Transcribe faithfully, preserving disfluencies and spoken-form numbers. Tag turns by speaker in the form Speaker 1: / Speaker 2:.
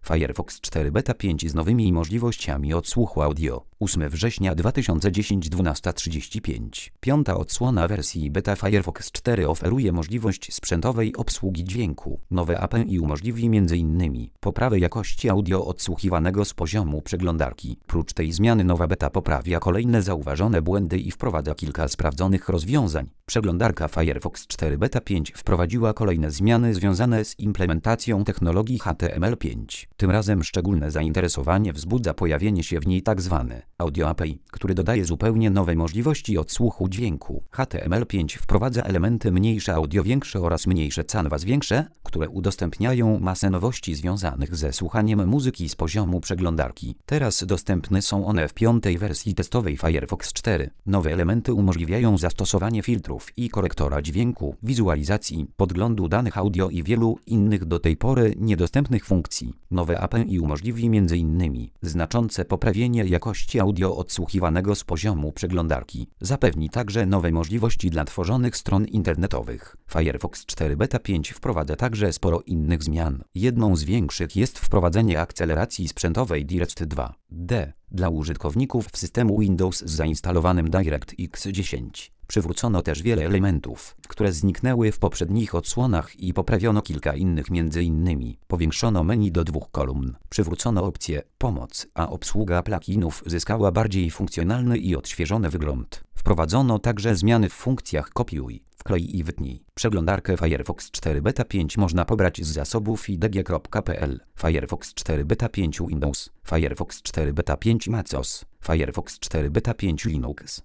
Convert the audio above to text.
Speaker 1: Firefox cztery Beta pięć z nowymi możliwościami odsłuchu audio. ósmego września dwa tysiące dziesiątego, dwunasta trzydzieści pięć. Piąta odsłona wersji beta Firefox cztery oferuje możliwość sprzętowej obsługi dźwięku. Nowe A P I umożliwi między innymi poprawę jakości audio odsłuchiwanego z poziomu przeglądarki. Prócz tej zmiany nowa beta poprawia kolejne zauważone błędy i wprowadza kilka sprawdzonych rozwiązań. Przeglądarka Firefox cztery Beta pięć wprowadziła kolejne zmiany związane z implementacją technologii H T M L pięć. Tym razem szczególne zainteresowanie wzbudza pojawienie się w niej tzw. Audio A P I, który dodaje zupełnie nowe możliwości odsłuchu dźwięku. H T M L pięć wprowadza elementy mniejsze audio większe oraz mniejsze canvas większe, które udostępniają masę nowości związanych ze słuchaniem muzyki z poziomu przeglądarki. Teraz dostępne są one w piątej wersji testowej Firefox cztery. Nowe elementy umożliwiają zastosowanie filtrów i korektora dźwięku, wizualizacji, podglądu danych audio i wielu innych do tej pory niedostępnych funkcji. Nowe A P I umożliwi między innymi znaczące poprawienie jakości audio odsłuchiwanego z poziomu przeglądarki. Zapewni także nowe możliwości dla tworzonych stron internetowych. Firefox cztery Beta pięć wprowadza także sporo innych zmian. Jedną z większych jest wprowadzenie akceleracji sprzętowej Direct dwa D dla użytkowników w systemu Windows z zainstalowanym DirectX dziesięć. Przywrócono też wiele elementów, które zniknęły w poprzednich odsłonach i poprawiono kilka innych, między innymi powiększono menu do dwóch kolumn, przywrócono opcję Pomoc, a obsługa pluginów zyskała bardziej funkcjonalny i odświeżony wygląd. Wprowadzono także zmiany w funkcjach Kopiuj, wklej i wytnij. Przeglądarkę Firefox cztery Beta pięć można pobrać z zasobów i d g kropka p l. Firefox cztery Beta pięć Windows, Firefox cztery Beta pięć MacOS, Firefox cztery Beta pięć Linux.